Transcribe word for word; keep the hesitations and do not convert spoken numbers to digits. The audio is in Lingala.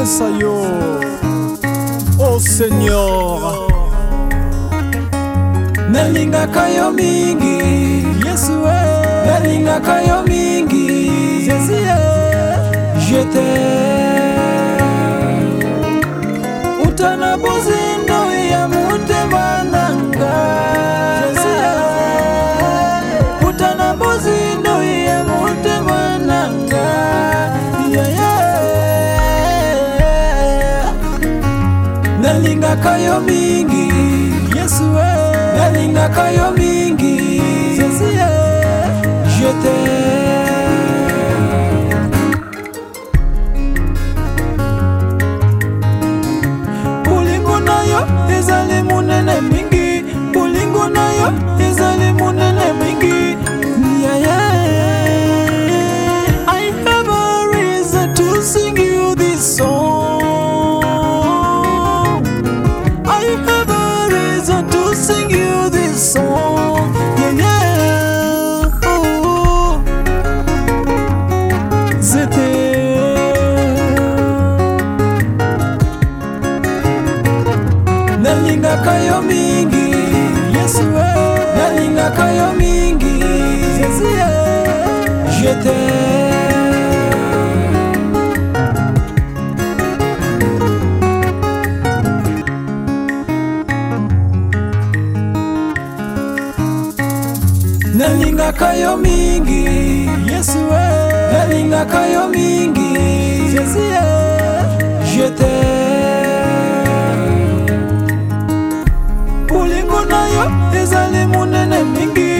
napesa yo, oh Seigneur. Nalingaka yo mingi Yesu we, nalingaka yo mingi Jésus je t'aime utana bozindo ya motema nanga Jésus utana bozindo ya motema nanga yeah, yeah. Nalingaka yo mingi Yesu we, nalingaka yo mingi Jésus je t'aime. Bolingo na yo ezali munene mingi, bolingo na yo ezali munene mingi yeah, yeah. I have a reason to sing you this song. I have a reason to sing you this song yeah, yeah. Oh. Nalingaka yo mingi Yesu we, nalingaka yo mingi Jésus je t'aime. Nalingaka yo mingi Yesu we, nalingaka yo mingi Jésus je t'aime. Bolingo na yo ezali munene mingi,